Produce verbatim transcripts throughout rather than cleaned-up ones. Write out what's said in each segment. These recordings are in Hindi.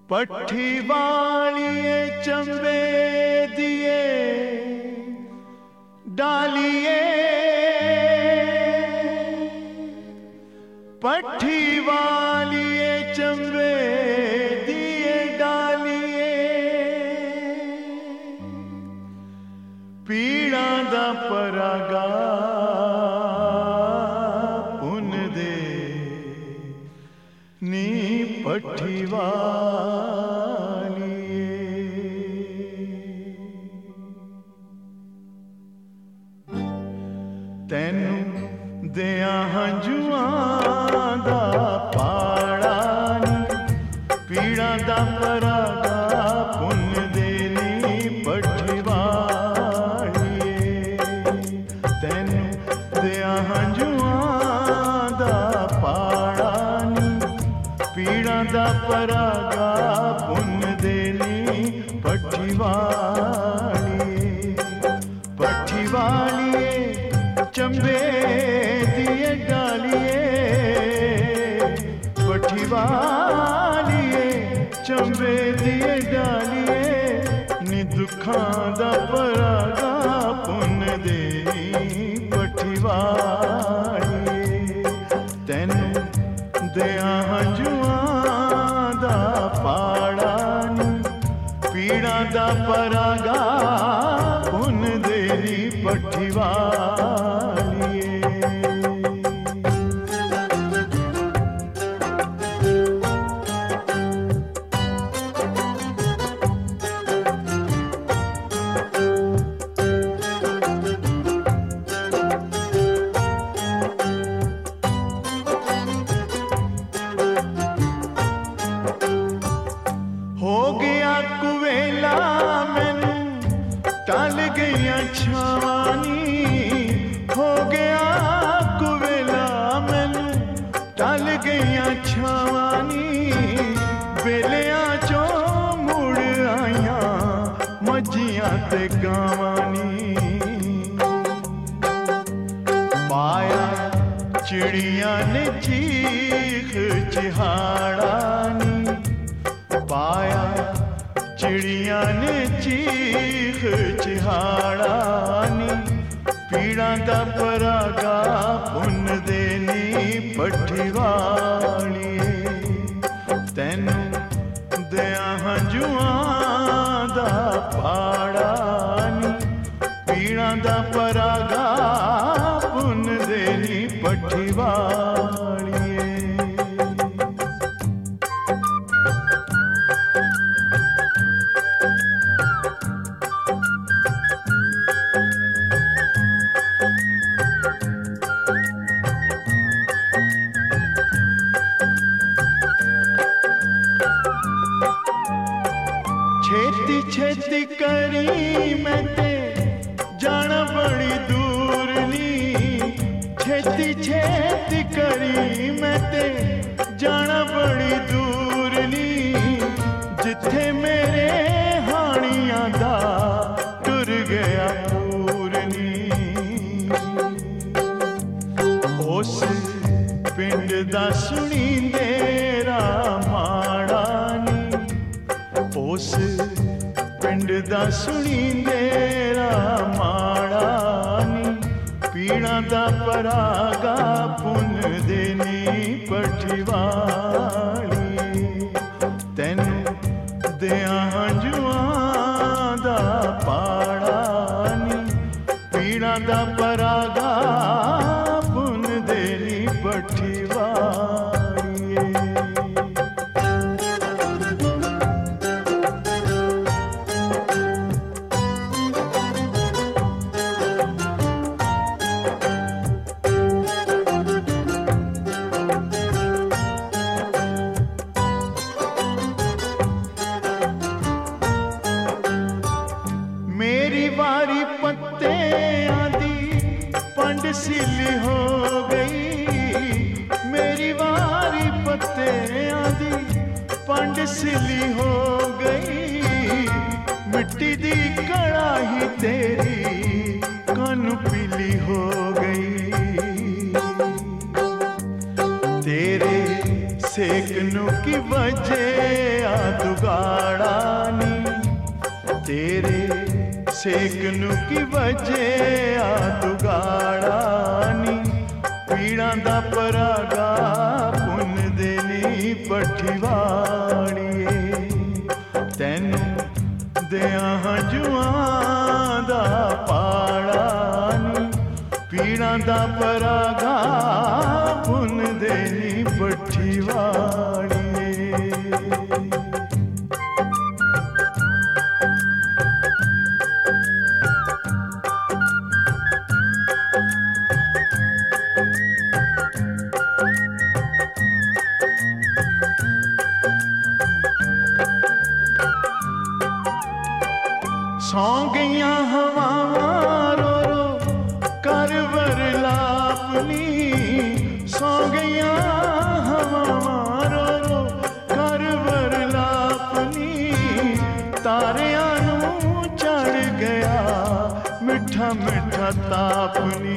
पट्ठी वालिए चंबे दिए डालिए, पट्ठी वालिए चंबे दिए डालिए, पीड़ा दा परागा पुन दे नी पट्ठी वालिए। तैनू दिया हंजुआं दा पाड़ा नी, पीड़ा दा परागा पुन दे नी पट्ठी वालिए। तैनू दिया हंजुआं दा पाड़ा नी, पीड़ा दा परागा पुन दे नी पट्ठी वालिए। पट्ठी वालिए चंबे दिए डालिए, पट्ठी वालिए चंबे दिए डालिए, नी दुखां दा परागा पुन दे पट्ठी वालिए। तैनू दिया हंजुआं दा पाड़ा नी, पीड़ा दा परागा पुन दे नी पट्ठी वालिए। हो गया कुवेला मैनू टल गईयां छावानी, हो गया कुवेला मैनू टल गईयां छावानी, बेलियां चों मुड़ आईयां मज्जियां ते गावानी। पाया चिड़ियां ने चीख चिहाड़ा नी, पाया चिड़िया ने चीख चिहाड़ा नी, पीड़ा दा परागा पुन दे नी पट्ठी वालिए। तैनू दिया हंजुआं दा पाड़ा नी, पीड़ा दा परागा पुन दे नी पट्ठी वालिए। छेती छेती करी मैं ते जाना बड़ी दूर नी, छेती छेती करी मैं ते जाना बड़ी दूर नी, जिथे मेरे हानियां दा टुर गया पूरनी। उस पिंड दा सुनी मेरा माड़ा नी, उस पिंड दा सुनी मेरा माड़ा नी, पीड़ा दा परागा पुन दे नी पट्ठी वालिए। तैनू दिया हंजुआं दा पाड़ा नी, पीड़ा दा परागा पुन दे नी पट्ठी वालिए। मेरी वारी पत्ते आंदी पंड सिली हो गई, मेरी वारी पत्ते आंदी पंड सिली हो गई, मिट्टी दी कड़ाही तेरी कन पीली हो गई। तेरे सेक नू की वजह आ दुगाड़ा नी, तेरे सेक नू की वजह आ दुगाड़ा नी, पीड़ा दा परागा पुन देनी पठिवाड़िए, तैनू दिया हंजुआं दा पाड़ा नी, पीड़ा दा परागा पुन देनी पठिवाड़िए। सौ गईया हवावां रो रो कर वरलापनी, सौ गईया हवावां रो रो कर वरलापनी, तारियां नू चढ़ गया मिठा मिठा तापनी,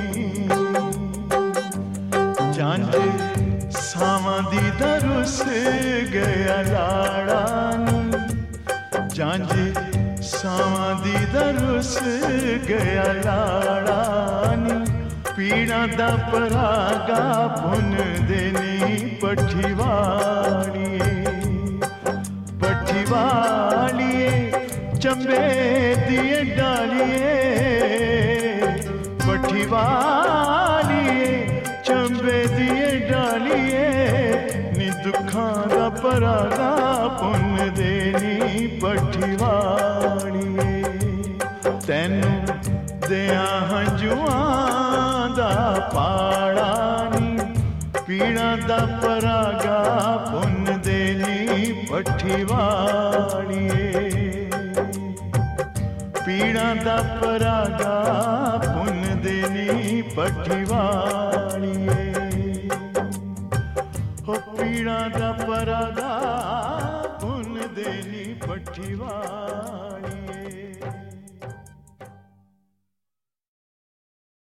जंज सावां दी दरुस गया लाड़ा नी, जंज सावां दी दरुस गया लाड़ा नी, पीड़ा दा परागा पुन देनी पठिवाड़िए, पठिवाड़िए चंबे दिए डालिए, पठिवाड़िए चंबे दिए डालिए, नी दुखां दा परागा पुन देनी पठिवाड़िए, तैनू दिया हंजुआं दा पाड़ा नी, पीड़ा दा परागा पुन देनी पठिवाड़िए, पीड़ा दा परागा पुन देनी पठिवाड़िए, हो पीड़ा दा परागा पुन देनी पठिवाड़िए।